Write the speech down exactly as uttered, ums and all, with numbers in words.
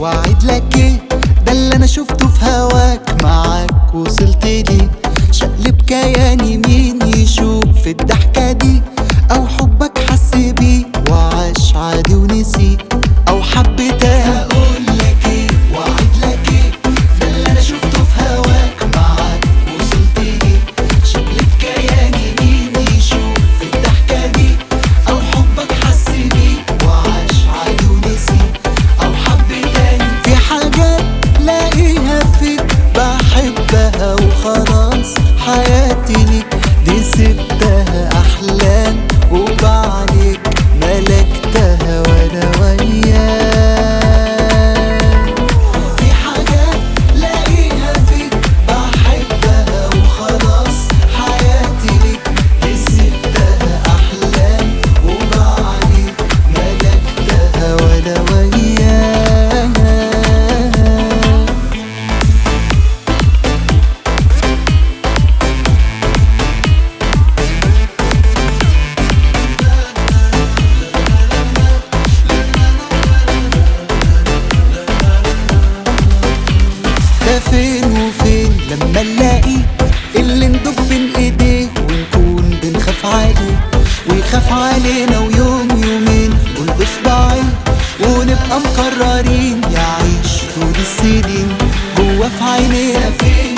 واعد لك ايه ده اللي انا شفته في هواك، معاك وصلت لي شقلب كياني، مين يشوف في الضحكة دي او حبك حس بيه وعاش عادي ونسي او حب تاني. هقول لك ايه واعد لك ايه ده اللي انا شفته في هواك، معاك وصلت لي شقلب كياني، مين يشوف في الضحكة دي او حبك حس بيه وعاش عادي ونسي او حب تاني. في حاجات لاقيها فيك بحبها وخلاص، حياتي ليك دي سبتها احلام وبعدك ملكتها وانا وياك. في حاجات لاقيها فيك بحبها وخلاص، حياتي ليك دي سبتها احلام وبعدك ملكتها وانا وياك. ده فين وفين لما نلاقي اللي ندق بين ايديه ونكون بنخاف عليه ويخاف علينا، ويوم يومين قول اصبعين ونبقى مقررين يعيش طول السنين جوا في عينينا. فين